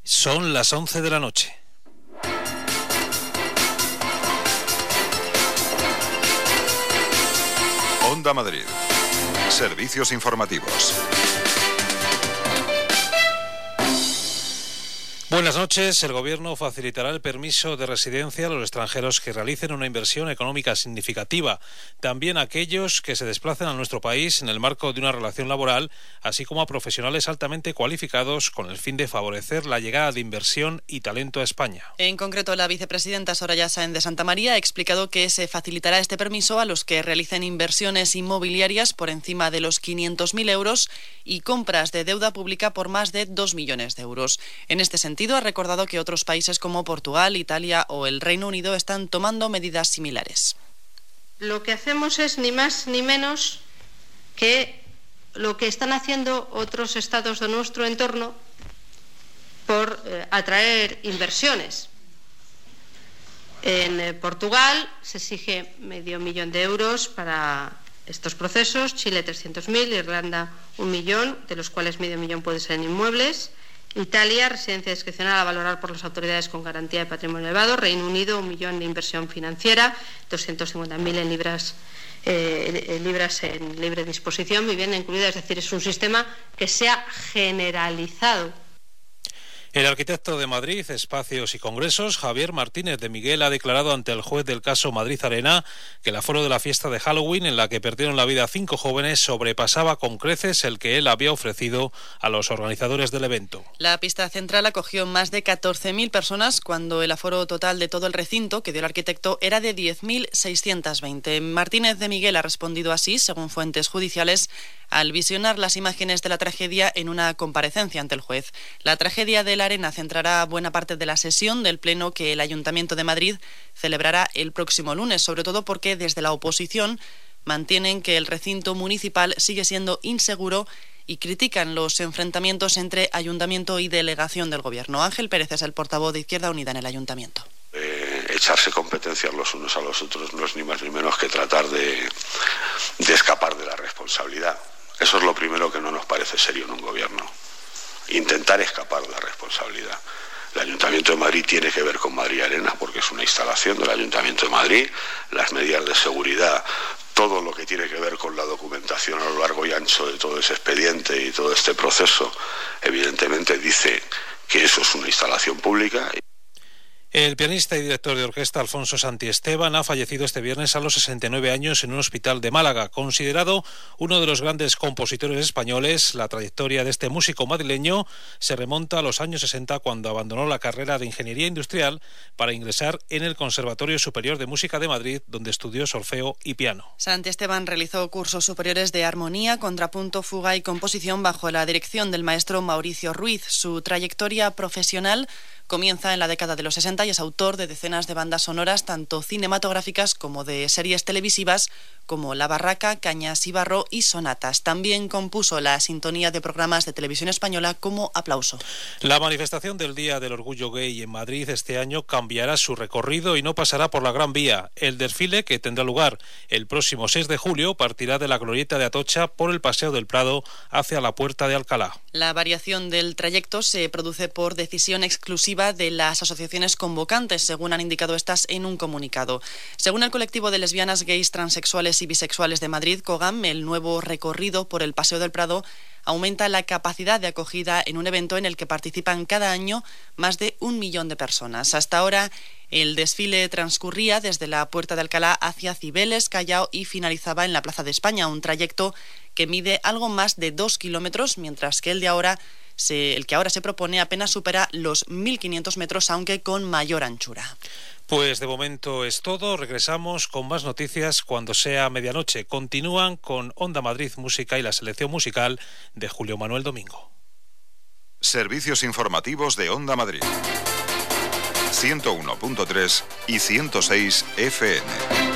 Son las 11 de la noche. Onda Madrid. Servicios informativos. Buenas noches. El Gobierno facilitará el permiso de residencia a los extranjeros que realicen una inversión económica significativa. También a aquellos que se desplacen a nuestro país en el marco de una relación laboral, así como a profesionales altamente cualificados con el fin de favorecer la llegada de inversión y talento a España. En concreto, la vicepresidenta Soraya Sáenz de Santamaría ha explicado que se facilitará este permiso a los que realicen inversiones inmobiliarias por encima de los 500.000 euros y compras de deuda pública por más de 2 millones de euros. En este sentido, ha recordado que otros países como Portugal, Italia o el Reino Unido están tomando medidas similares. Lo que hacemos es ni más ni menos que lo que están haciendo otros estados de nuestro entorno por atraer inversiones. En Portugal se exige 500.000 euros para estos procesos, Chile 300.000, Irlanda 1 millón, de los cuales 500.000 puede ser en inmuebles. Italia, residencia discrecional a valorar por las autoridades con garantía de patrimonio elevado. Reino Unido, 1 millón de inversión financiera, 250.000 en libras en libre disposición, vivienda incluida. Es decir, es un sistema que se ha generalizado. El arquitecto de Madrid, Espacios y Congresos, Javier Martínez de Miguel, ha declarado ante el juez del caso Madrid Arena que el aforo de la fiesta de Halloween, en la que perdieron la vida 5 jóvenes, sobrepasaba con creces el que él había ofrecido a los organizadores del evento. La pista central acogió más de 14.000 personas cuando el aforo total de todo el recinto que dio el arquitecto era de 10.620. Martínez de Miguel ha respondido así, según fuentes judiciales, al visionar las imágenes de la tragedia en una comparecencia ante el juez. La tragedia de la Arena centrará buena parte de la sesión del Pleno que el Ayuntamiento de Madrid celebrará el próximo lunes, sobre todo porque desde la oposición mantienen que el recinto municipal sigue siendo inseguro y critican los enfrentamientos entre Ayuntamiento y delegación del Gobierno. Ángel Pérez es el portavoz de Izquierda Unida en el Ayuntamiento. Echarse competencias los unos a los otros no es ni más ni menos que tratar de escapar de la responsabilidad. Eso es lo primero que no nos parece serio en un gobierno. Intentar escapar de la responsabilidad. El Ayuntamiento de Madrid tiene que ver con Madrid Arena porque es una instalación del Ayuntamiento de Madrid. Las medidas de seguridad, todo lo que tiene que ver con la documentación a lo largo y ancho de todo ese expediente y todo este proceso, evidentemente dice que eso es una instalación pública. El pianista y director de orquesta Alfonso Santiesteban ha fallecido este viernes a los 69 años en un hospital de Málaga. Considerado uno de los grandes compositores españoles, la trayectoria de este músico madrileño se remonta a los años 60, cuando abandonó la carrera de Ingeniería Industrial para ingresar en el Conservatorio Superior de Música de Madrid, donde estudió solfeo y piano. Santiesteban realizó cursos superiores de armonía, contrapunto, fuga y composición bajo la dirección del maestro Mauricio Ruiz. Su trayectoria profesional comienza en la década de los 60 y es autor de decenas de bandas sonoras, tanto cinematográficas como de series televisivas, como La Barraca, Cañas y Barro y Sonatas. También compuso la sintonía de programas de televisión española como Aplauso. La manifestación del Día del Orgullo Gay en Madrid este año cambiará su recorrido y no pasará por la Gran Vía. El desfile, que tendrá lugar el próximo 6 de julio, partirá de la Glorieta de Atocha por el Paseo del Prado hacia la Puerta de Alcalá. La variación del trayecto se produce por decisión exclusiva de las asociaciones convocantes, según han indicado estas en un comunicado. Según el colectivo de lesbianas, gays, transexuales y bisexuales de Madrid, COGAM, el nuevo recorrido por el Paseo del Prado aumenta la capacidad de acogida en un evento en el que participan cada año más de 1 millón de personas. Hasta ahora, el desfile transcurría desde la Puerta de Alcalá hacia Cibeles, Callao y finalizaba en la Plaza de España, un trayecto que mide algo más de 2 kilómetros, mientras que el que ahora se propone apenas supera los 1.500 metros, aunque con mayor anchura. Pues de momento es todo. Regresamos con más noticias cuando sea medianoche. Continúan con Onda Madrid Música y la selección musical de Julio Manuel Domingo. Servicios informativos de Onda Madrid. 101.3 y 106 FM.